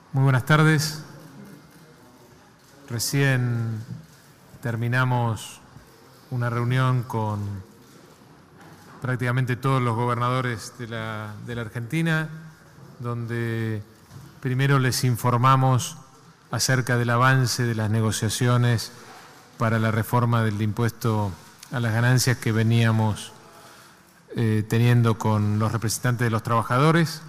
Muy buenas tardes. Recién terminamos una reunión con prácticamente todos los gobernadores de la Argentina, donde primero les informamos acerca del avance de las negociaciones para la reforma del impuesto a las ganancias que veníamos teniendo con los representantes de los trabajadores,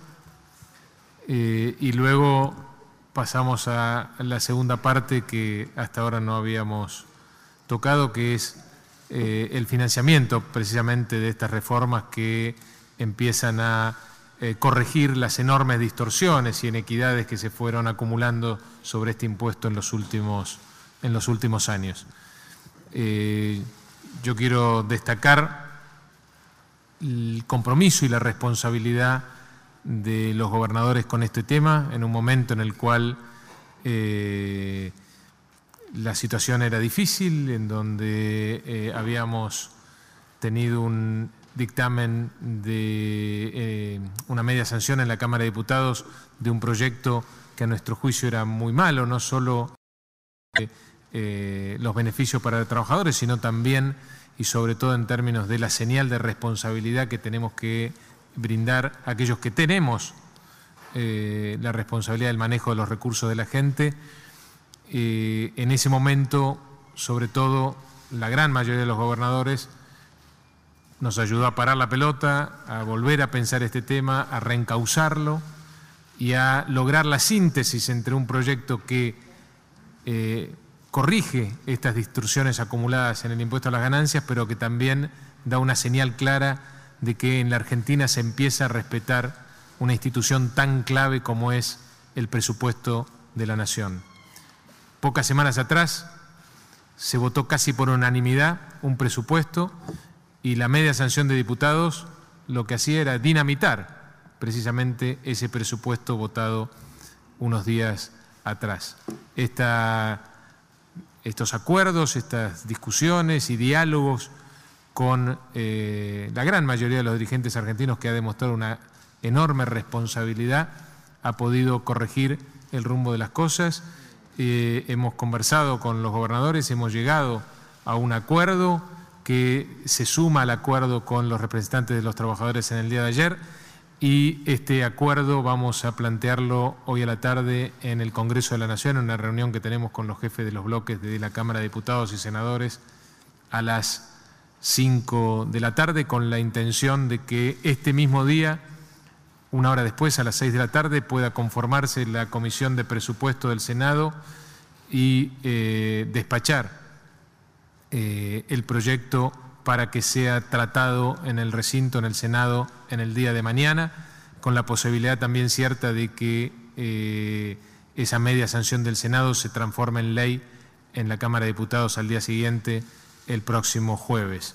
y luego pasamos a la segunda parte que hasta ahora no habíamos tocado, que es el financiamiento precisamente de estas reformas que empiezan a corregir las enormes distorsiones y inequidades que se fueron acumulando sobre este impuesto en los últimos años. Yo quiero destacar el compromiso y la responsabilidad de los gobernadores con este tema, en un momento en el cual la situación era difícil, en donde habíamos tenido un dictamen de una media sanción en la Cámara de Diputados de un proyecto que a nuestro juicio era muy malo, no solo los beneficios para los trabajadores, sino también y sobre todo en términos de la señal de responsabilidad que tenemos que brindar a aquellos que tenemos la responsabilidad del manejo de los recursos de la gente. En ese momento, sobre todo, la gran mayoría de los gobernadores nos ayudó a parar la pelota, a volver a pensar este tema, a reencauzarlo y a lograr la síntesis entre un proyecto que corrige estas distorsiones acumuladas en el impuesto a las ganancias, pero que también da una señal clara de que en la Argentina se empieza a respetar una institución tan clave como es el presupuesto de la Nación. Pocas semanas atrás se votó casi por unanimidad un presupuesto y la media sanción de diputados lo que hacía era dinamitar precisamente ese presupuesto votado unos días atrás. Estos acuerdos, estas discusiones y diálogos con la gran mayoría de los dirigentes argentinos, que ha demostrado una enorme responsabilidad, ha podido corregir el rumbo de las cosas. Hemos conversado con los gobernadores, hemos llegado a un acuerdo que se suma al acuerdo con los representantes de los trabajadores en el día de ayer, y este acuerdo vamos a plantearlo hoy a la tarde en el Congreso de la Nación, en una reunión que tenemos con los jefes de los bloques de la Cámara de Diputados y Senadores a las 5 de la tarde, con la intención de que este mismo día, una hora después, a las 6 de la tarde, pueda conformarse la Comisión de Presupuesto del Senado y despachar el proyecto para que sea tratado en el recinto, en el Senado, en el día de mañana, con la posibilidad también cierta de que esa media sanción del Senado se transforme en ley en la Cámara de Diputados al día siguiente, el próximo jueves.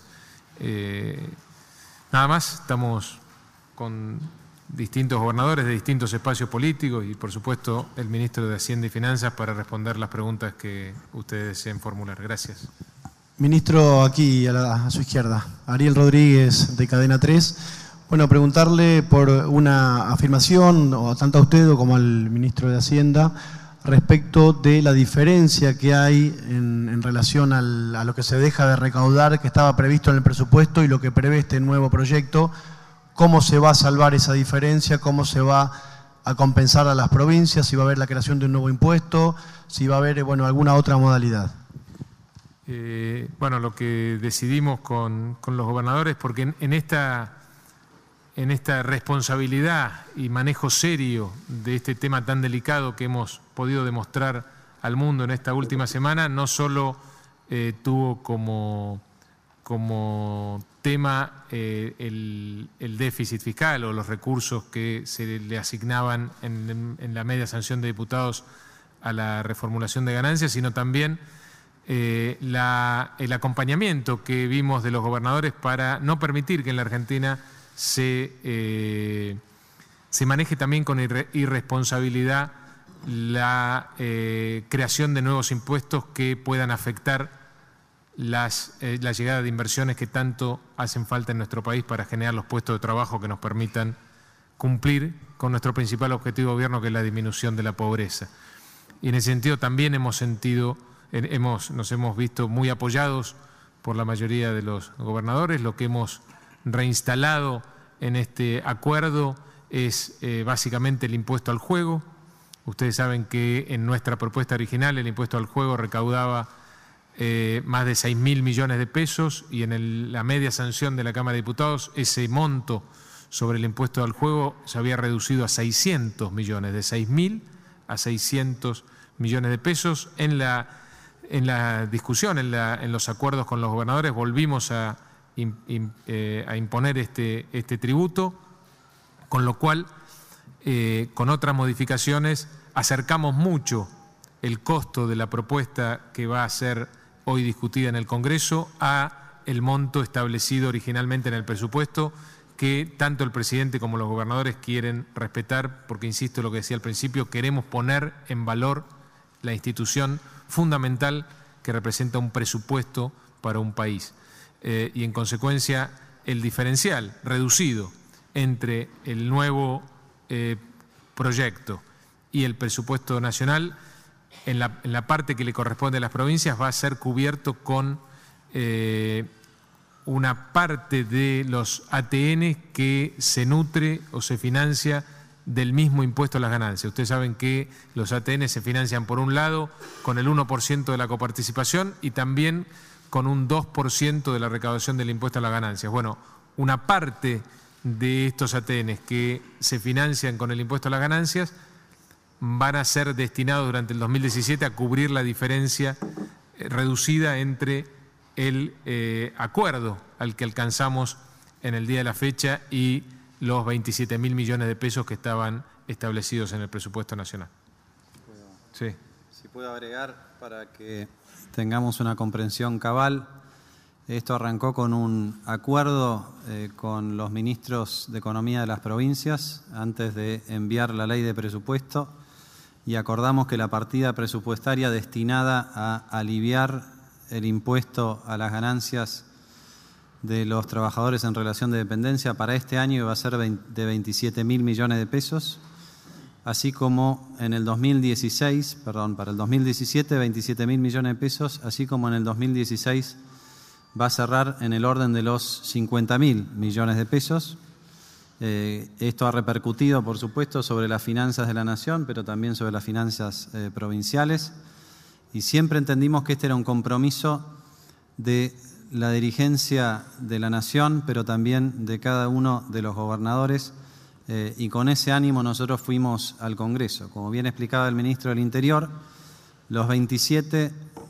Nada más, estamos con distintos gobernadores de distintos espacios políticos y, por supuesto, el ministro de Hacienda y Finanzas para responder las preguntas que ustedes deseen formular. Gracias. Ministro, aquí a su izquierda, Ariel Rodríguez, de Cadena 3. Bueno, preguntarle por una afirmación, o tanto a usted como al ministro de Hacienda, respecto de la diferencia que hay en relación a lo que se deja de recaudar, que estaba previsto en el presupuesto, y lo que prevé este nuevo proyecto. ¿Cómo se va a salvar esa diferencia? ¿Cómo se va a compensar a las provincias? ¿Si va a haber la creación de un nuevo impuesto? ¿Si va a haber alguna otra modalidad? Bueno, lo que decidimos con los gobernadores, porque en esta responsabilidad y manejo serio de este tema tan delicado que hemos podido demostrar al mundo en esta última semana, no solo tuvo como tema el déficit fiscal o los recursos que se le asignaban en la media sanción de diputados a la reformulación de ganancias, sino también el acompañamiento que vimos de los gobernadores para no permitir que en la Argentina se maneje también con irresponsabilidad la creación de nuevos impuestos que puedan afectar la llegada de inversiones que tanto hacen falta en nuestro país para generar los puestos de trabajo que nos permitan cumplir con nuestro principal objetivo de gobierno, que es la disminución de la pobreza. Y en ese sentido también nos hemos visto muy apoyados por la mayoría de los gobernadores. Lo que hemos reinstalado en este acuerdo es básicamente el impuesto al juego. Ustedes saben que en nuestra propuesta original el impuesto al juego recaudaba más de 6.000 millones de pesos, y en la media sanción de la Cámara de Diputados ese monto sobre el impuesto al juego se había reducido a 600 millones, de 6.000 a 600 millones de pesos. En la discusión, en los acuerdos con los gobernadores, volvimos a imponer este tributo, con lo cual, con otras modificaciones, acercamos mucho el costo de la propuesta que va a ser hoy discutida en el Congreso a el monto establecido originalmente en el presupuesto, que tanto el presidente como los gobernadores quieren respetar, porque, insisto, lo que decía al principio, queremos poner en valor la institución fundamental que representa un presupuesto para un país. Y en consecuencia, el diferencial reducido entre el nuevo proyecto y el presupuesto nacional, en la parte que le corresponde a las provincias, va a ser cubierto con una parte de los ATN que se nutre o se financia del mismo impuesto a las ganancias. Ustedes saben que los ATN se financian, por un lado, con el 1% de la coparticipación y también con un 2% de la recaudación del impuesto a las ganancias. Bueno, una parte de estos ATN que se financian con el impuesto a las ganancias van a ser destinados durante el 2017 a cubrir la diferencia reducida entre el acuerdo al que alcanzamos en el día de la fecha y los 27.000 millones de pesos que estaban establecidos en el presupuesto nacional. Sí. Si puedo agregar para que tengamos una comprensión cabal, esto arrancó con un acuerdo con los ministros de Economía de las provincias antes de enviar la ley de presupuesto, y acordamos que la partida presupuestaria destinada a aliviar el impuesto a las ganancias de los trabajadores en relación de dependencia para este año iba a ser de 27.000 millones de pesos, así como en el 2016, para el 2017 27.000 millones de pesos, así como en el 2016 va a cerrar en el orden de los 50.000 millones de pesos. Esto ha repercutido, por supuesto, sobre las finanzas de la Nación, pero también sobre las finanzas provinciales. Y siempre entendimos que este era un compromiso de la dirigencia de la Nación, pero también de cada uno de los gobernadores. Y con ese ánimo nosotros fuimos al Congreso. Como bien explicaba el ministro del Interior, los 27,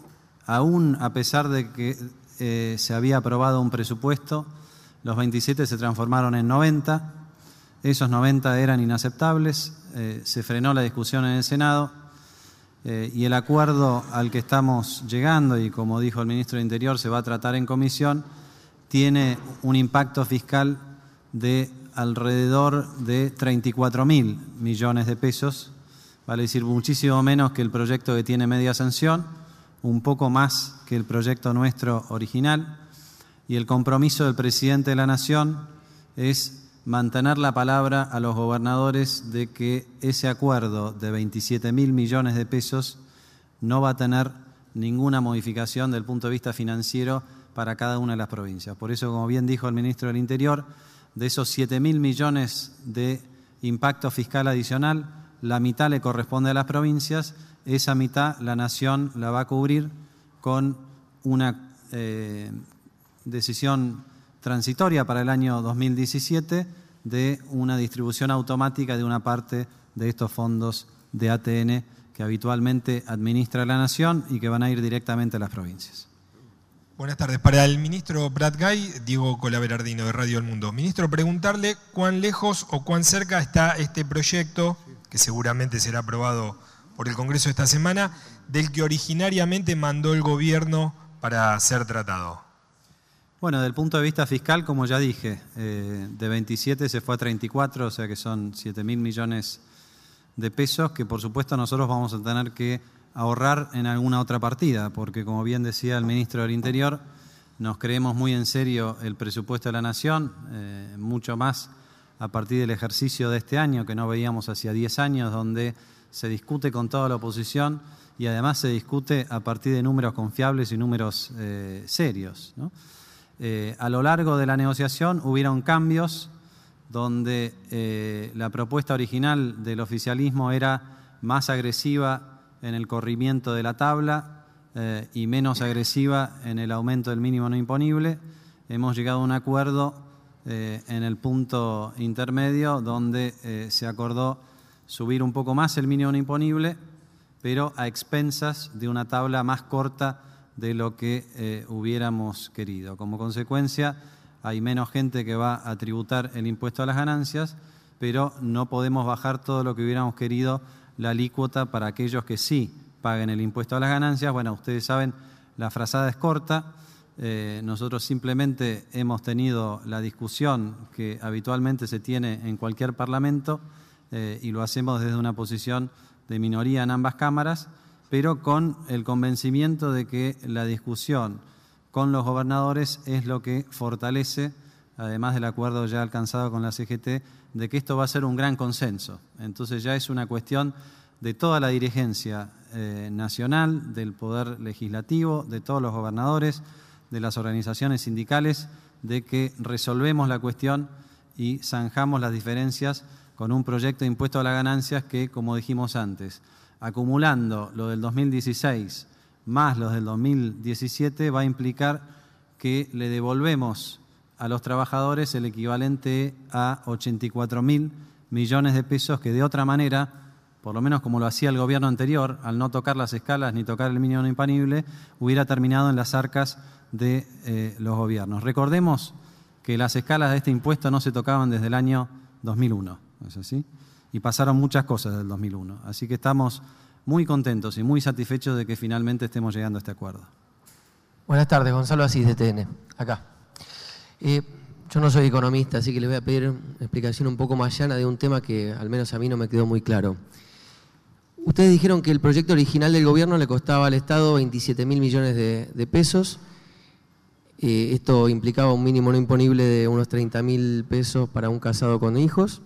aún a pesar de que se había aprobado un presupuesto, los 27 se transformaron en 90, esos 90 eran inaceptables, se frenó la discusión en el Senado y el acuerdo al que estamos llegando, y como dijo el ministro del Interior, se va a tratar en comisión, tiene un impacto fiscal de alrededor de 34.000 millones de pesos, vale decir muchísimo menos que el proyecto que tiene media sanción, un poco más que el proyecto nuestro original. Y el compromiso del presidente de la Nación es mantener la palabra a los gobernadores de que ese acuerdo de 27.000 millones de pesos no va a tener ninguna modificación del punto de vista financiero para cada una de las provincias. Por eso, como bien dijo el ministro del Interior, de esos 7.000 millones de impacto fiscal adicional, la mitad le corresponde a las provincias, esa mitad la Nación la va a cubrir con una decisión transitoria para el año 2017 de una distribución automática de una parte de estos fondos de ATN que habitualmente administra la Nación y que van a ir directamente a las provincias. Buenas tardes. Para el ministro Prat Gay, Diego Colaberardino, de Radio El Mundo. Ministro, preguntarle cuán lejos o cuán cerca está este proyecto, que seguramente será aprobado por el Congreso esta semana, del que originariamente mandó el gobierno para ser tratado. Bueno, desde el punto de vista fiscal, como ya dije, de 27 se fue a 34, o sea que son 7.000 millones de pesos que por supuesto nosotros vamos a tener que ahorrar en alguna otra partida, porque como bien decía el ministro del Interior, nos creemos muy en serio el presupuesto de la Nación, mucho más a partir del ejercicio de este año, que no veíamos hacía 10 años, donde se discute con toda la oposición y además se discute a partir de números confiables y números serios, ¿no? A lo largo de la negociación hubieron cambios donde la propuesta original del oficialismo era más agresiva en el corrimiento de la tabla y menos agresiva en el aumento del mínimo no imponible. Hemos llegado a un acuerdo en el punto intermedio donde se acordó subir un poco más el mínimo no imponible, pero a expensas de una tabla más corta de lo que hubiéramos querido. Como consecuencia, hay menos gente que va a tributar el impuesto a las ganancias, pero no podemos bajar todo lo que hubiéramos querido, la alícuota para aquellos que sí paguen el impuesto a las ganancias. Bueno, ustedes saben, la frazada es corta. Nosotros simplemente hemos tenido la discusión que habitualmente se tiene en cualquier parlamento y lo hacemos desde una posición de minoría en ambas cámaras, pero con el convencimiento de que la discusión con los gobernadores es lo que fortalece, además del acuerdo ya alcanzado con la CGT, de que esto va a ser un gran consenso. Entonces ya es una cuestión de toda la dirigencia nacional, del Poder Legislativo, de todos los gobernadores, de las organizaciones sindicales, de que resolvemos la cuestión y zanjamos las diferencias con un proyecto de impuesto a las ganancias que, como dijimos antes, acumulando lo del 2016 más los del 2017, va a implicar que le devolvemos a los trabajadores el equivalente a 84.000 millones de pesos que de otra manera, por lo menos como lo hacía el gobierno anterior, al no tocar las escalas ni tocar el mínimo no imponible, hubiera terminado en las arcas de los gobiernos. Recordemos que las escalas de este impuesto no se tocaban desde el año 2001, ¿es así? Y pasaron muchas cosas desde el 2001. Así que estamos muy contentos y muy satisfechos de que finalmente estemos llegando a este acuerdo. Buenas tardes, Gonzalo Asís, de TN, acá. Yo no soy economista, así que le voy a pedir una explicación un poco más llana de un tema que al menos a mí no me quedó muy claro. Ustedes dijeron que el proyecto original del gobierno le costaba al Estado 27.000 millones de pesos. Esto implicaba un mínimo no imponible de unos 30.000 pesos para un casado con hijos.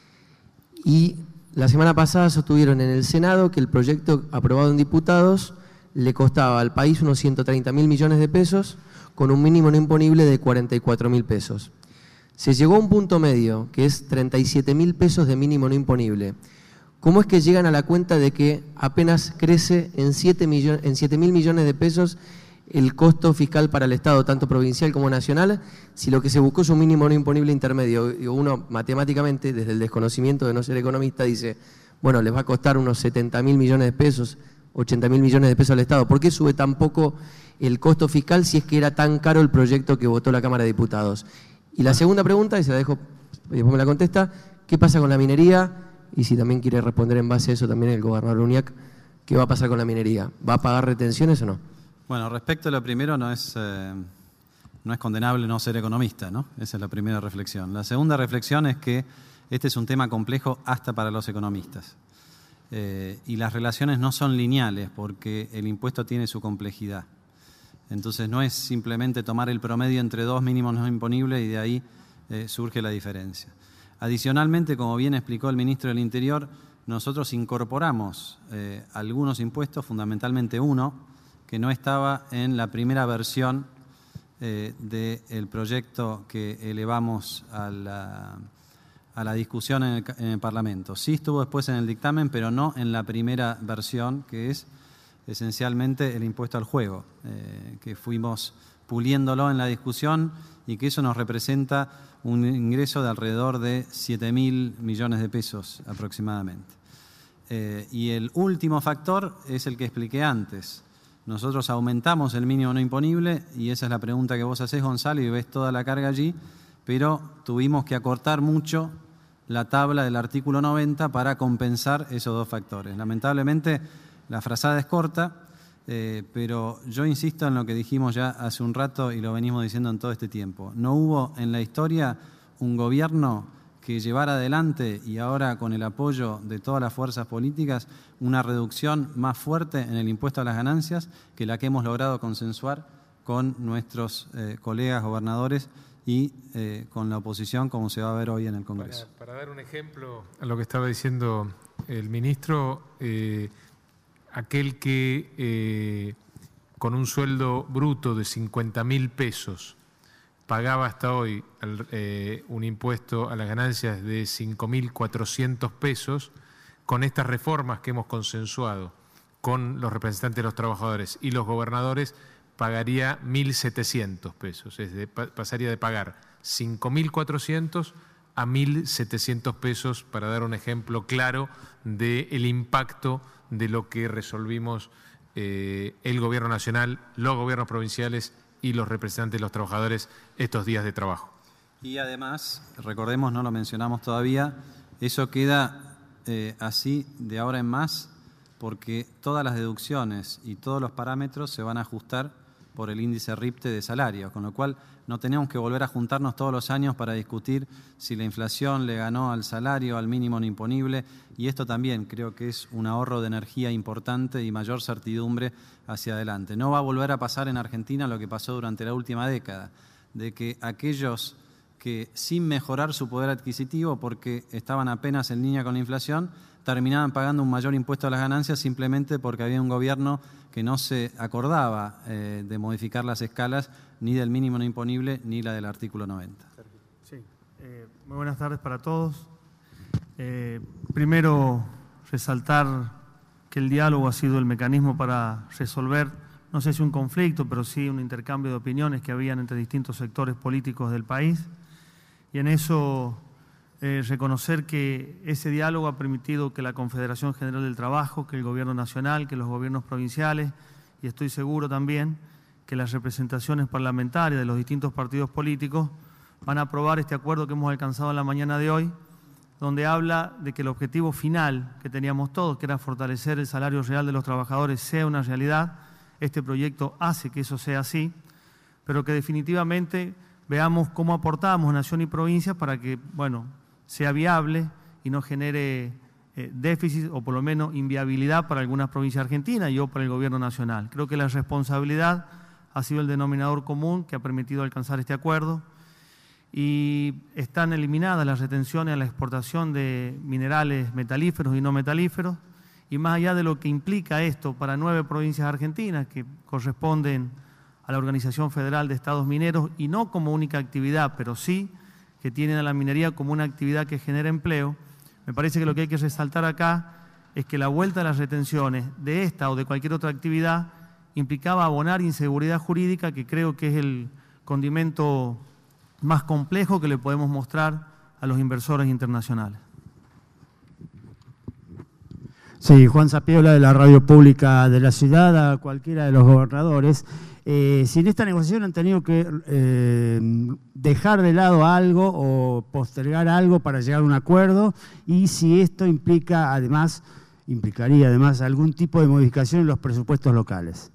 Y la semana pasada sostuvieron en el Senado que el proyecto aprobado en diputados le costaba al país unos 130.000 millones de pesos con un mínimo no imponible de 44.000 pesos. Se llegó a un punto medio, que es 37.000 pesos de mínimo no imponible. ¿Cómo es que llegan a la cuenta de que apenas crece en 7.000 millones de pesos el costo fiscal para el Estado, tanto provincial como nacional, si lo que se buscó es un mínimo no imponible intermedio? Uno matemáticamente, desde el desconocimiento de no ser economista, dice, bueno, les va a costar unos 70.000 millones de pesos, 80.000 millones de pesos al Estado. ¿Por qué sube tan poco el costo fiscal si es que era tan caro el proyecto que votó la Cámara de Diputados? Y la segunda pregunta, y se la dejo, y después me la contesta, ¿qué pasa con la minería? Y si también quiere responder en base a eso también el gobernador Uñac, ¿qué va a pasar con la minería? ¿Va a pagar retenciones o no? Bueno, respecto a lo primero, no es condenable no ser economista, ¿no? Esa es la primera reflexión. La segunda reflexión es que este es un tema complejo hasta para los economistas. Y las relaciones no son lineales porque el impuesto tiene su complejidad. Entonces no es simplemente tomar el promedio entre dos mínimos no imponibles y de ahí surge la diferencia. Adicionalmente, como bien explicó el ministro del Interior, nosotros incorporamos algunos impuestos, fundamentalmente uno, que no estaba en la primera versión del proyecto que elevamos a la discusión en el Parlamento. Sí estuvo después en el dictamen, pero no en la primera versión, que es esencialmente el impuesto al juego, que fuimos puliéndolo en la discusión y que eso nos representa un ingreso de alrededor de 7.000 millones de pesos aproximadamente. Y el último factor es el que expliqué antes. Nosotros aumentamos el mínimo no imponible y esa es la pregunta que vos hacés, Gonzalo, y ves toda la carga allí, pero tuvimos que acortar mucho la tabla del artículo 90 para compensar esos dos factores. Lamentablemente la frazada es corta, pero yo insisto en lo que dijimos ya hace un rato y lo venimos diciendo en todo este tiempo. No hubo en la historia un gobierno que llevara adelante, y ahora con el apoyo de todas las fuerzas políticas, una reducción más fuerte en el impuesto a las ganancias que la que hemos logrado consensuar con nuestros colegas gobernadores y con la oposición, como se va a ver hoy en el Congreso. Para dar un ejemplo a lo que estaba diciendo el ministro, aquel que con un sueldo bruto de 50.000 pesos pagaba hasta hoy un impuesto a las ganancias de 5.400 pesos, con estas reformas que hemos consensuado con los representantes de los trabajadores y los gobernadores, pagaría 1.700 pesos, es decir, pasaría de pagar 5.400 a 1.700 pesos, para dar un ejemplo claro del impacto de lo que resolvimos el Gobierno Nacional, los gobiernos provinciales y los representantes de los trabajadores estos días de trabajo. Y además, recordemos, no lo mencionamos todavía, eso queda así de ahora en más, porque todas las deducciones y todos los parámetros se van a ajustar por el índice RIPTE de salarios, con lo cual no tenemos que volver a juntarnos todos los años para discutir si la inflación le ganó al salario, al mínimo no imponible, y esto también creo que es un ahorro de energía importante y mayor certidumbre hacia adelante. No va a volver a pasar en Argentina lo que pasó durante la última década, de que aquellos que sin mejorar su poder adquisitivo, porque estaban apenas en línea con la inflación, terminaban pagando un mayor impuesto a las ganancias simplemente porque había un gobierno que no se acordaba de modificar las escalas ni del mínimo no imponible ni la del artículo 90. Sí, muy buenas tardes para todos. Primero, resaltar que el diálogo ha sido el mecanismo para resolver, no sé si un conflicto, pero sí un intercambio de opiniones que habían entre distintos sectores políticos del país. Y en eso reconocer que ese diálogo ha permitido que la Confederación General del Trabajo, que el Gobierno Nacional, que los gobiernos provinciales, y estoy seguro también que las representaciones parlamentarias de los distintos partidos políticos van a aprobar este acuerdo que hemos alcanzado en la mañana de hoy, donde habla de que el objetivo final que teníamos todos, que era fortalecer el salario real de los trabajadores, sea una realidad. Este proyecto hace que eso sea así, pero que definitivamente veamos cómo aportamos nación y provincia para que, bueno, sea viable y no genere déficit o por lo menos inviabilidad para algunas provincias argentinas y o para el Gobierno Nacional. Creo que la responsabilidad ha sido el denominador común que ha permitido alcanzar este acuerdo, y están eliminadas las retenciones a la exportación de minerales metalíferos y no metalíferos, y más allá de lo que implica esto para 9 provincias argentinas que corresponden a la Organización Federal de Estados Mineros, y no como única actividad, pero sí que tienen a la minería como una actividad que genera empleo, me parece que lo que hay que resaltar acá es que la vuelta a las retenciones de esta o de cualquier otra actividad implicaba abonar inseguridad jurídica, que creo que es el condimento más complejo que le podemos mostrar a los inversores internacionales. Sí, Juan Zapiola, de la Radio Pública de la Ciudad, a cualquiera de los gobernadores. Si en esta negociación han tenido que dejar de lado algo o postergar algo para llegar a un acuerdo, y si esto implicaría además algún tipo de modificación en los presupuestos locales.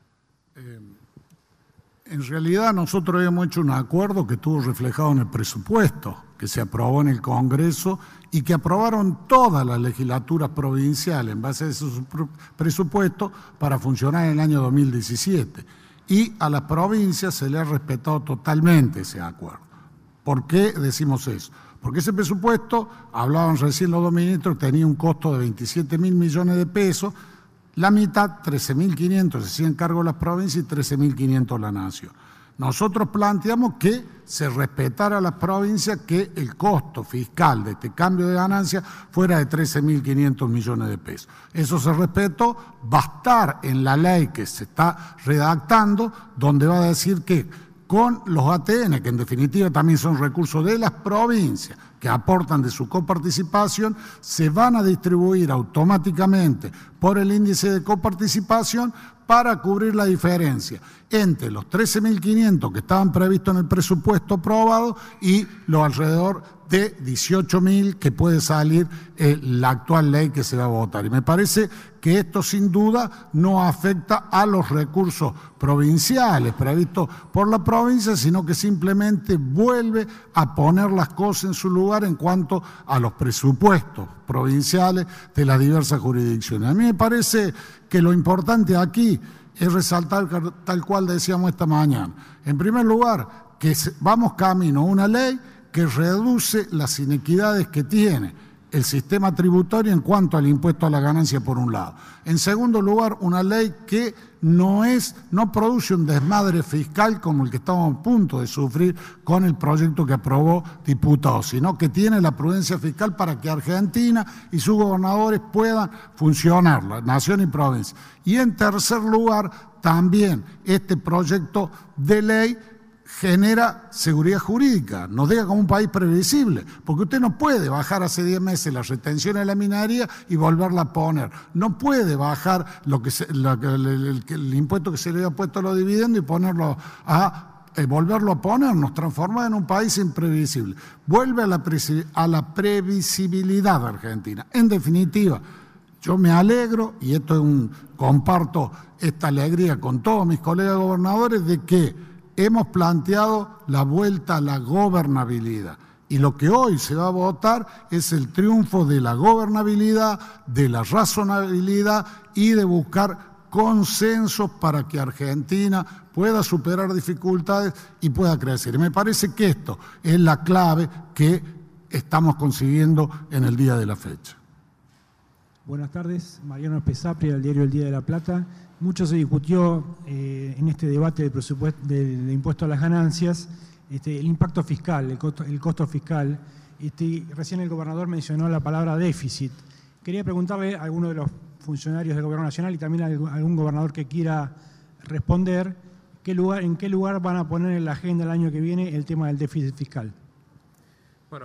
En realidad nosotros hemos hecho un acuerdo que estuvo reflejado en el presupuesto, que se aprobó en el Congreso y que aprobaron todas las legislaturas provinciales en base a ese presupuesto para funcionar en el año 2017. Y a las provincias se le ha respetado totalmente ese acuerdo. ¿Por qué decimos eso? Porque ese presupuesto, hablaban recién los dos ministros, tenía un costo de 27.000 millones de pesos, la mitad, 13.500, se hacían cargo las provincias y 13.500 la nación. Nosotros planteamos que se respetara a las provincias, que el costo fiscal de este cambio de ganancia fuera de 13.500 millones de pesos. Eso se respetó, va a estar en la ley que se está redactando, donde va a decir que con los ATN, que en definitiva también son recursos de las provincias que aportan de su coparticipación, se van a distribuir automáticamente por el índice de coparticipación para cubrir la diferencia entre los 13.500 que estaban previstos en el presupuesto aprobado y los alrededor de 18.000 que puede salir la actual ley que se va a votar. Y me parece que esto sin duda no afecta a los recursos provinciales previstos por la provincia, sino que simplemente vuelve a poner las cosas en su lugar en cuanto a los presupuestos provinciales de las diversas jurisdicciones. A mí me parece que lo importante aquí es resaltar, tal cual decíamos esta mañana, en primer lugar, que vamos camino a una ley que reduce las inequidades que tiene el sistema tributario en cuanto al impuesto a la ganancia por un lado. En segundo lugar, una ley que no produce un desmadre fiscal como el que estamos a punto de sufrir con el proyecto que aprobó diputados, sino que tiene la prudencia fiscal para que Argentina y sus gobernadores puedan funcionar, la nación y provincia. Y en tercer lugar, también este proyecto de ley genera seguridad jurídica, nos deja como un país previsible, porque usted no puede bajar hace 10 meses la retención de la minería y volverla a poner, no puede bajar el impuesto que se le había puesto a los dividendos y volverlo a poner, nos transforma en un país imprevisible, vuelve a la previsibilidad de Argentina. En definitiva, yo me alegro, y comparto esta alegría con todos mis colegas gobernadores, de que hemos planteado la vuelta a la gobernabilidad. Y lo que hoy se va a votar es el triunfo de la gobernabilidad, de la razonabilidad y de buscar consensos para que Argentina pueda superar dificultades y pueda crecer. Y me parece que esto es la clave que estamos consiguiendo en el día de la fecha. Buenas tardes, Mariano Pesapri, del diario El Día de la Plata. Mucho se discutió en este debate del presupuesto del impuesto a las ganancias el impacto fiscal, el costo fiscal. Recién el gobernador mencionó la palabra déficit. Quería preguntarle a alguno de los funcionarios del Gobierno Nacional y también a algún gobernador que quiera responder, ¿en qué lugar van a poner en la agenda el año que viene el tema del déficit fiscal? Bueno,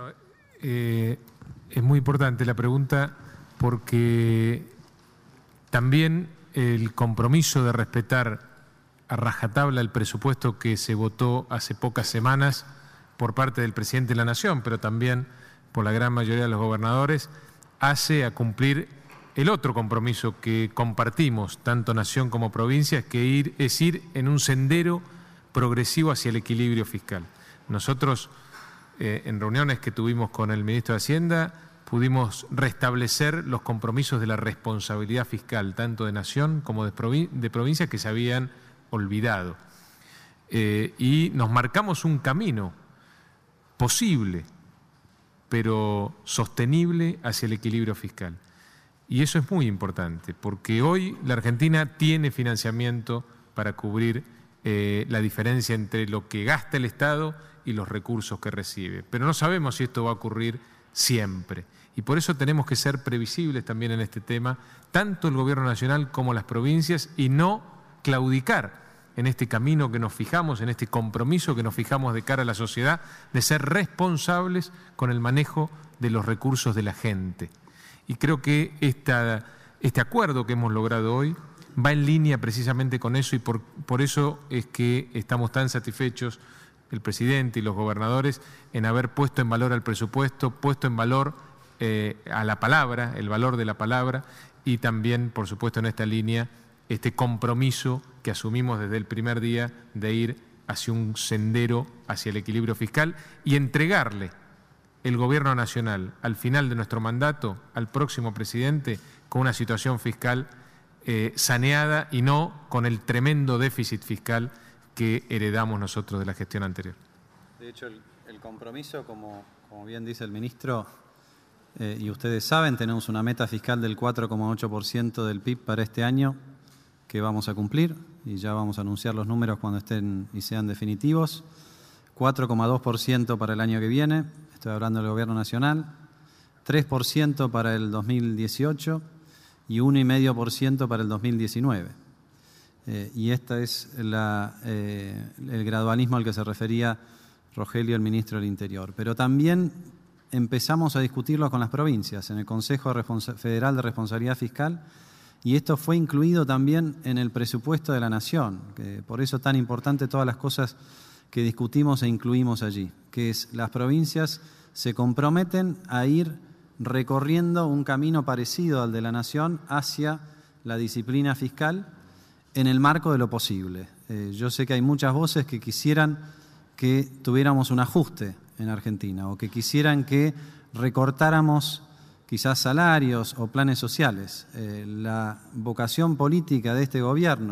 es muy importante la pregunta porque también el compromiso de respetar a rajatabla el presupuesto que se votó hace pocas semanas por parte del presidente de la Nación, pero también por la gran mayoría de los gobernadores, hace a cumplir el otro compromiso que compartimos, tanto Nación como provincia, que es ir en un sendero progresivo hacia el equilibrio fiscal. Nosotros, en reuniones que tuvimos con el ministro de Hacienda, pudimos restablecer los compromisos de la responsabilidad fiscal, tanto de Nación como de provincia, que se habían olvidado. Y nos marcamos un camino posible, pero sostenible hacia el equilibrio fiscal. Y eso es muy importante, porque hoy la Argentina tiene financiamiento para cubrir la diferencia entre lo que gasta el Estado y los recursos que recibe. Pero no sabemos si esto va a ocurrir siempre. Y por eso tenemos que ser previsibles también en este tema, tanto el Gobierno Nacional como las provincias, y no claudicar en este camino que nos fijamos, en este compromiso que nos fijamos de cara a la sociedad, de ser responsables con el manejo de los recursos de la gente. Y creo que este acuerdo que hemos logrado hoy va en línea precisamente con eso, y por eso es que estamos tan satisfechos, el presidente y los gobernadores, en haber puesto en valor al presupuesto, puesto en valor a la palabra, el valor de la palabra, y también, por supuesto, en esta línea, este compromiso que asumimos desde el primer día de ir hacia un sendero, hacia el equilibrio fiscal, y entregarle el Gobierno Nacional al final de nuestro mandato al próximo presidente con una situación fiscal saneada y no con el tremendo déficit fiscal que heredamos nosotros de la gestión anterior. De hecho, el compromiso, como bien dice el ministro, y ustedes saben, tenemos una meta fiscal del 4,8% del PIB para este año que vamos a cumplir, y ya vamos a anunciar los números cuando estén y sean definitivos. 4,2% para el año que viene, estoy hablando del Gobierno Nacional, 3% para el 2018 y 1,5% para el 2019. Y este es el gradualismo al que se refería Rogelio, el ministro del Interior. Pero también empezamos a discutirlo con las provincias en el Consejo Federal de Responsabilidad Fiscal, y esto fue incluido también en el presupuesto de la Nación, que por eso es tan importante todas las cosas que discutimos e incluimos allí, que es las provincias se comprometen a ir recorriendo un camino parecido al de la Nación hacia la disciplina fiscal en el marco de lo posible. Yo sé que hay muchas voces que quisieran que tuviéramos un ajuste en Argentina, o que quisieran que recortáramos quizás salarios o planes sociales. La vocación política de este gobierno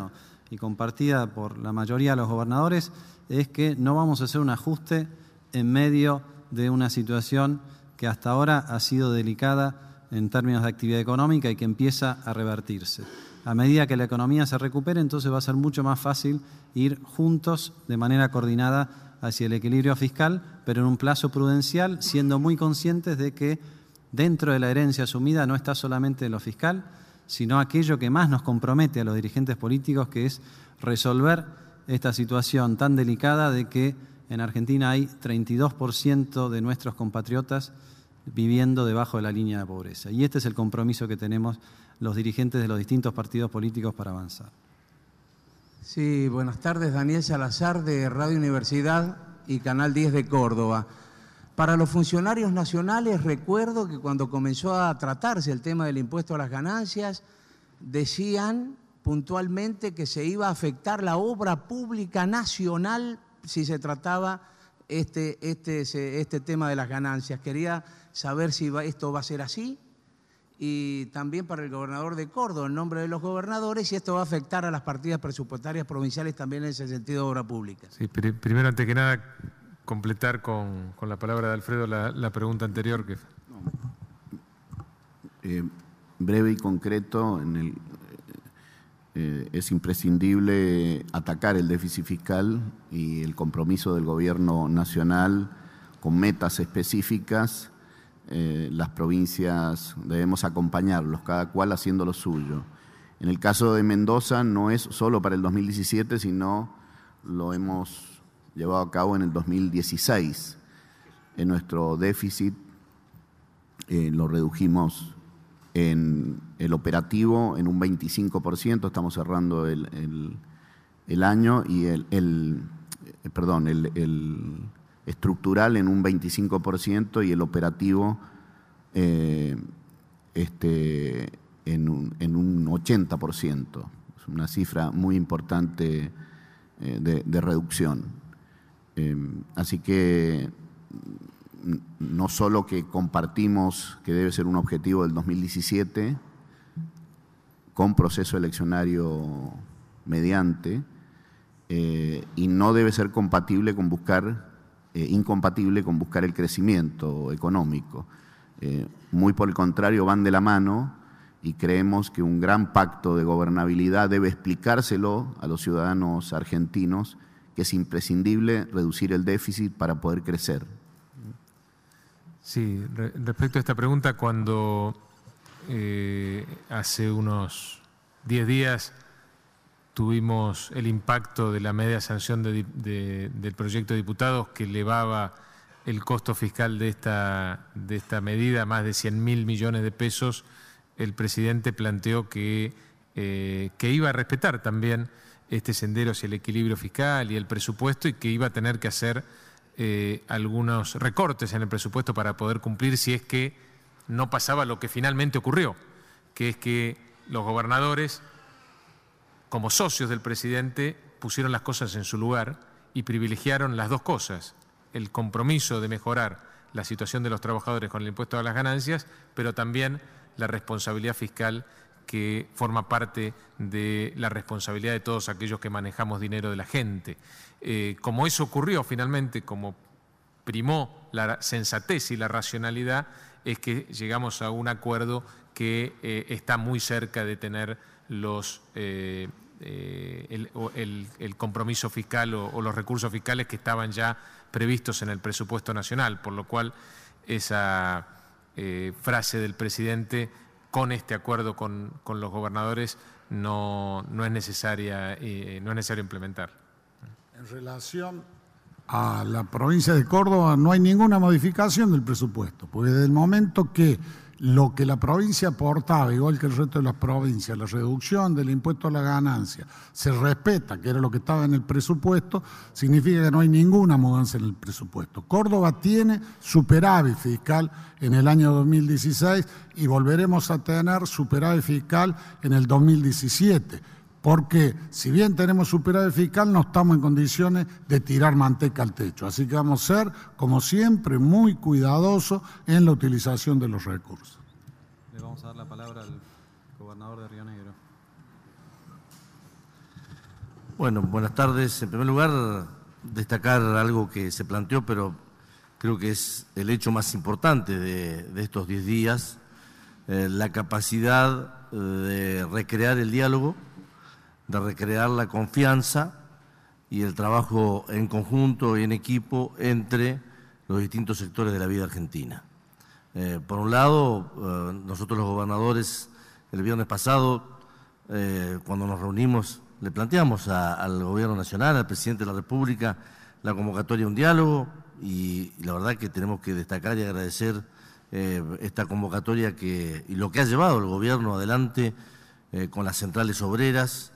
y compartida por la mayoría de los gobernadores, es que no vamos a hacer un ajuste en medio de una situación que hasta ahora ha sido delicada en términos de actividad económica y que empieza a revertirse. A medida que la economía se recupere, entonces va a ser mucho más fácil ir juntos de manera coordinada hacia el equilibrio fiscal, pero en un plazo prudencial, siendo muy conscientes de que dentro de la herencia asumida no está solamente lo fiscal, sino aquello que más nos compromete a los dirigentes políticos, que es resolver esta situación tan delicada de que en Argentina hay 32% de nuestros compatriotas viviendo debajo de la línea de pobreza. Y este es el compromiso que tenemos los dirigentes de los distintos partidos políticos para avanzar. Sí, buenas tardes. Daniel Salazar, de Radio Universidad y Canal 10 de Córdoba. Para los funcionarios nacionales, recuerdo que cuando comenzó a tratarse el tema del impuesto a las ganancias, decían puntualmente que se iba a afectar la obra pública nacional si se trataba este tema de las ganancias. Quería saber si esto va a ser así, y también para el gobernador de Córdoba, en nombre de los gobernadores, si esto va a afectar a las partidas presupuestarias provinciales también en ese sentido de obra pública. Sí, primero, antes que nada, completar con la palabra de Alfredo la pregunta anterior. Breve y concreto, es imprescindible atacar el déficit fiscal y el compromiso del gobierno nacional con metas específicas. Las provincias debemos acompañarlos, cada cual haciendo lo suyo. En el caso de Mendoza no es solo para el 2017, sino lo hemos llevado a cabo en el 2016. En nuestro déficit lo redujimos en el operativo en un 25%, estamos cerrando el año, y el estructural en un 25% y el operativo en un 80%. Es una cifra muy importante de reducción. Así que no solo que compartimos que debe ser un objetivo del 2017 con proceso eleccionario mediante, y no debe ser incompatible con buscar el crecimiento económico. Muy por el contrario, van de la mano, y creemos que un gran pacto de gobernabilidad debe explicárselo a los ciudadanos argentinos, que es imprescindible reducir el déficit para poder crecer. Sí, respecto a esta pregunta, cuando hace unos 10 días tuvimos el impacto de la media sanción del proyecto de diputados que elevaba el costo fiscal de esta medida a más de 100.000 millones de pesos, el presidente planteó que iba a respetar también este sendero hacia el equilibrio fiscal y el presupuesto, y que iba a tener que hacer algunos recortes en el presupuesto para poder cumplir, si es que no pasaba lo que finalmente ocurrió, que es que los gobernadores, como socios del presidente, pusieron las cosas en su lugar y privilegiaron las dos cosas: el compromiso de mejorar la situación de los trabajadores con el impuesto a las ganancias, pero también la responsabilidad fiscal, que forma parte de la responsabilidad de todos aquellos que manejamos dinero de la gente. Como eso ocurrió finalmente, como primó la sensatez y la racionalidad, es que llegamos a un acuerdo que está muy cerca de tener el compromiso fiscal o los recursos fiscales que estaban ya previstos en el presupuesto nacional, por lo cual esa frase del presidente, con este acuerdo con los gobernadores, no es necesario implementar. En relación a la provincia de Córdoba, no hay ninguna modificación del presupuesto, porque desde el momento que lo que la provincia aportaba, igual que el resto de las provincias, la reducción del impuesto a la ganancia, se respeta, que era lo que estaba en el presupuesto, significa que no hay ninguna mudanza en el presupuesto. Córdoba tiene superávit fiscal en el año 2016 y volveremos a tener superávit fiscal en el 2017, porque si bien tenemos superávit fiscal, no estamos en condiciones de tirar manteca al techo. Así que vamos a ser, como siempre, muy cuidadosos en la utilización de los recursos. Le vamos a dar la palabra al gobernador de Río Negro. Bueno, buenas tardes. En primer lugar, destacar algo que se planteó, pero creo que es el hecho más importante de estos 10 días, la capacidad de recrear el diálogo, de recrear la confianza y el trabajo en conjunto y en equipo entre los distintos sectores de la vida argentina. Por un lado, nosotros los gobernadores, el viernes pasado, cuando nos reunimos, le planteamos al Gobierno Nacional, al Presidente de la República, la convocatoria a un diálogo y la verdad que tenemos que destacar y agradecer esta convocatoria y lo que ha llevado el Gobierno adelante con las centrales obreras,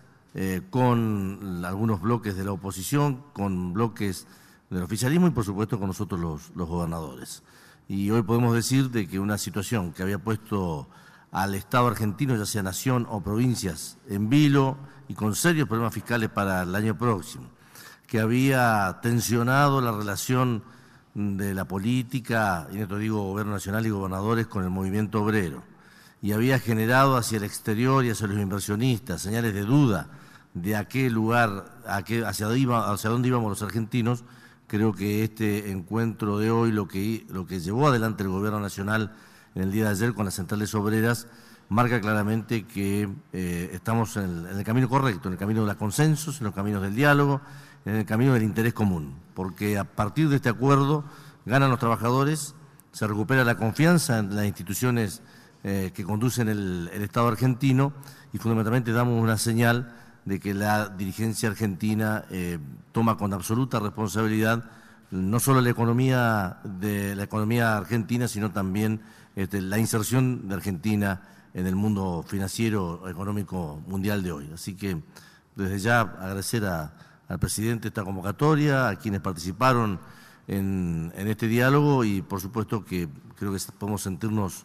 con algunos bloques de la oposición, con bloques del oficialismo y por supuesto con nosotros los gobernadores. Y hoy podemos decir de que una situación que había puesto al Estado argentino, ya sea nación o provincias, en vilo y con serios problemas fiscales para el año próximo, que había tensionado la relación de la política, y esto digo Gobierno Nacional y gobernadores, con el movimiento obrero, y había generado hacia el exterior y hacia los inversionistas señales de duda de a qué lugar, hacia dónde íbamos los argentinos. Creo que este encuentro de hoy, lo que llevó adelante el Gobierno Nacional en el día de ayer con las centrales obreras, marca claramente que estamos en el camino correcto, en el camino de los consensos, en los caminos del diálogo, en el camino del interés común, porque a partir de este acuerdo ganan los trabajadores, se recupera la confianza en las instituciones que conducen el Estado argentino y fundamentalmente damos una señal de que la dirigencia argentina toma con absoluta responsabilidad no solo la economía argentina, sino también la inserción de Argentina en el mundo financiero económico mundial de hoy. Así que desde ya agradecer al presidente esta convocatoria, a quienes participaron en este diálogo y por supuesto que creo que podemos sentirnos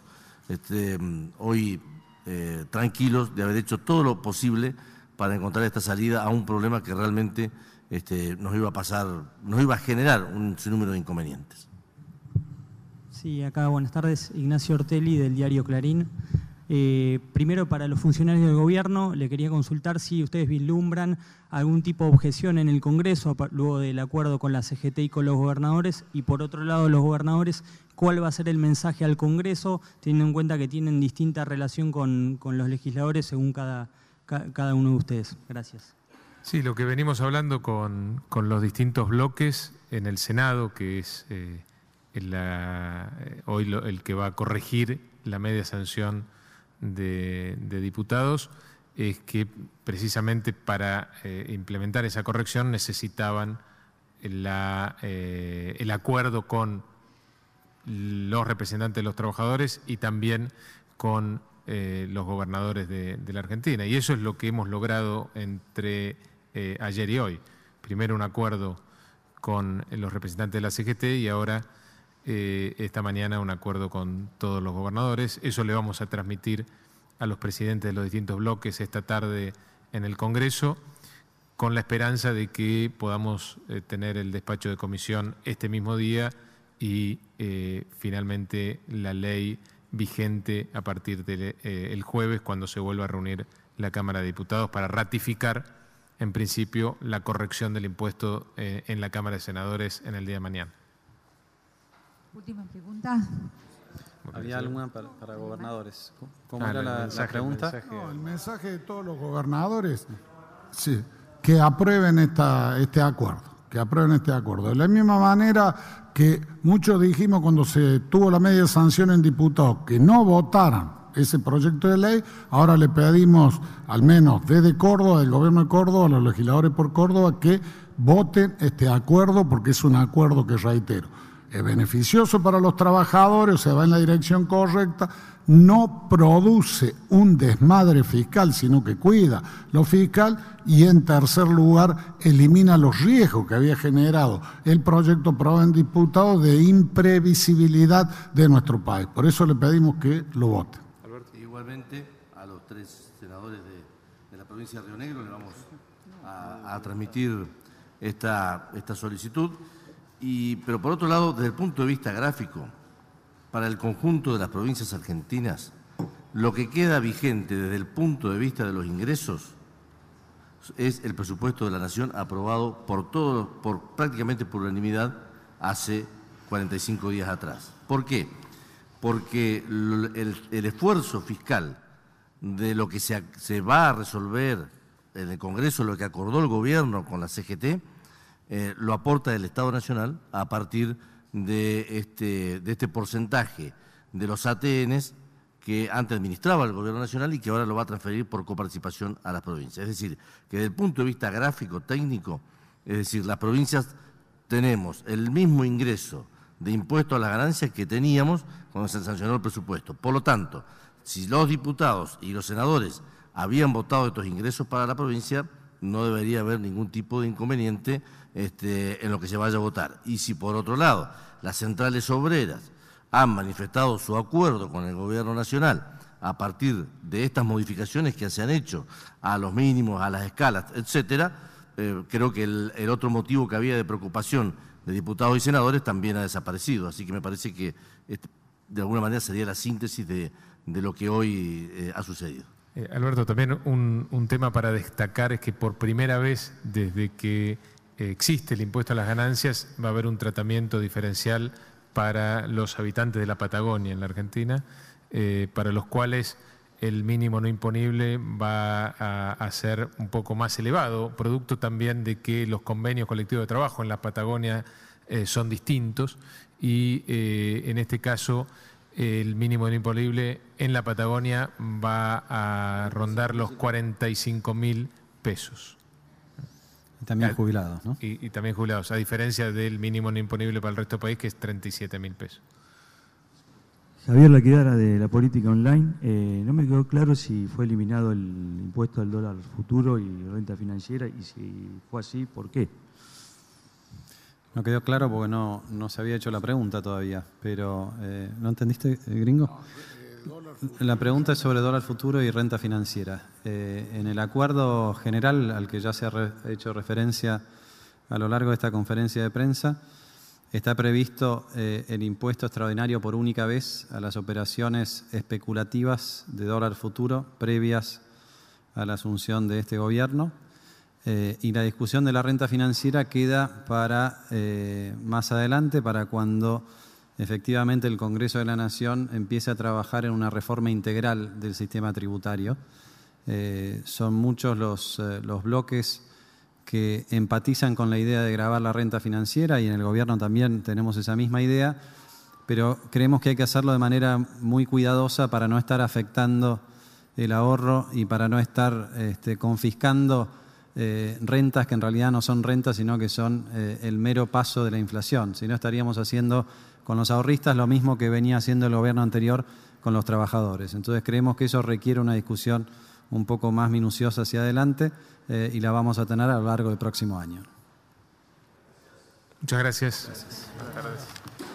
hoy tranquilos de haber hecho todo lo posible para encontrar esta salida a un problema que realmente nos iba a generar un sinnúmero de inconvenientes. Sí, acá buenas tardes, Ignacio Ortelli del diario Clarín. Primero, para los funcionarios del gobierno, le quería consultar si ustedes vislumbran algún tipo de objeción en el Congreso luego del acuerdo con la CGT y con los gobernadores, y por otro lado los gobernadores, ¿cuál va a ser el mensaje al Congreso, teniendo en cuenta que tienen distinta relación con los legisladores según cada uno de ustedes? Gracias. Sí, lo que venimos hablando con los distintos bloques en el Senado, que es hoy el que va a corregir la media sanción de diputados, es que precisamente para implementar esa corrección necesitaban el acuerdo con los representantes de los trabajadores y también con los gobernadores de la Argentina. Y eso es lo que hemos logrado entre ayer y hoy. Primero un acuerdo con los representantes de la CGT y ahora esta mañana un acuerdo con todos los gobernadores. Eso le vamos a transmitir a los presidentes de los distintos bloques esta tarde en el Congreso, con la esperanza de que podamos tener el despacho de comisión este mismo día y finalmente la ley vigente a partir del jueves, cuando se vuelva a reunir la Cámara de Diputados para ratificar en principio la corrección del impuesto en la Cámara de Senadores en el día de mañana. Última pregunta. ¿Había alguna para gobernadores? ¿Cómo era la pregunta? El mensaje de todos los gobernadores, sí, que aprueben este acuerdo, De la misma manera que muchos dijimos cuando se tuvo la media sanción en diputados que no votaran ese proyecto de ley, ahora le pedimos, al menos desde Córdoba, del gobierno de Córdoba, a los legisladores por Córdoba, que voten este acuerdo porque es un acuerdo que, reitero, es beneficioso para los trabajadores, o sea, va en la dirección correcta, no produce un desmadre fiscal, sino que cuida lo fiscal y, en tercer lugar, elimina los riesgos que había generado el proyecto aprobado en diputados de imprevisibilidad de nuestro país. Por eso le pedimos que lo voten. Alberto, igualmente a los 3 senadores de la provincia de Río Negro le vamos a transmitir esta solicitud. Pero por otro lado, desde el punto de vista gráfico, para el conjunto de las provincias argentinas, lo que queda vigente desde el punto de vista de los ingresos es el presupuesto de la Nación aprobado prácticamente por unanimidad hace 45 días atrás. ¿Por qué? Porque el esfuerzo fiscal de lo que se va a resolver en el Congreso, lo que acordó el Gobierno con la CGT, lo aporta el Estado Nacional a partir de este porcentaje de los ATNs que antes administraba el Gobierno Nacional y que ahora lo va a transferir por coparticipación a las provincias. Es decir, que desde el punto de vista gráfico, técnico, es decir, las provincias tenemos el mismo ingreso de impuesto a las ganancias que teníamos cuando se sancionó el presupuesto. Por lo tanto, si los diputados y los senadores habían votado estos ingresos para la provincia, no debería haber ningún tipo de inconveniente en lo que se vaya a votar. Y si por otro lado las centrales obreras han manifestado su acuerdo con el Gobierno Nacional a partir de estas modificaciones que se han hecho a los mínimos, a las escalas, etcétera, creo que el otro motivo que había de preocupación de diputados y senadores también ha desaparecido. Así que me parece que de alguna manera sería la síntesis de lo que hoy ha sucedido. Alberto, también un tema para destacar es que por primera vez desde que existe el impuesto a las ganancias va a haber un tratamiento diferencial para los habitantes de la Patagonia en la Argentina, para los cuales el mínimo no imponible va a ser un poco más elevado, producto también de que los convenios colectivos de trabajo en la Patagonia son distintos y en este caso el mínimo no imponible en la Patagonia va a rondar los 45.000 pesos. Y también jubilados, ¿no? Y también jubilados, a diferencia del mínimo no imponible para el resto del país, que es 37.000 pesos. Javier Laquidara, de La Política Online. No me quedó claro si fue eliminado el impuesto al dólar futuro y renta financiera, y si fue así, ¿por qué? No quedó claro porque no se había hecho la pregunta todavía, pero ¿no entendiste, gringo? La pregunta es sobre dólar futuro y renta financiera. En el acuerdo general al que ya se ha hecho referencia a lo largo de esta conferencia de prensa, está previsto el impuesto extraordinario por única vez a las operaciones especulativas de dólar futuro previas a la asunción de este gobierno. Y la discusión de la renta financiera queda para más adelante, para cuando efectivamente el Congreso de la Nación empiece a trabajar en una reforma integral del sistema tributario. Son muchos los bloques que empatizan con la idea de gravar la renta financiera, y en el Gobierno también tenemos esa misma idea, pero creemos que hay que hacerlo de manera muy cuidadosa para no estar afectando el ahorro y para no estar confiscando rentas que en realidad no son rentas, sino que son el mero paso de la inflación. Si no, estaríamos haciendo con los ahorristas lo mismo que venía haciendo el gobierno anterior con los trabajadores. Entonces creemos que eso requiere una discusión un poco más minuciosa hacia adelante y la vamos a tener a lo largo del próximo año. Muchas gracias. Buenas tardes.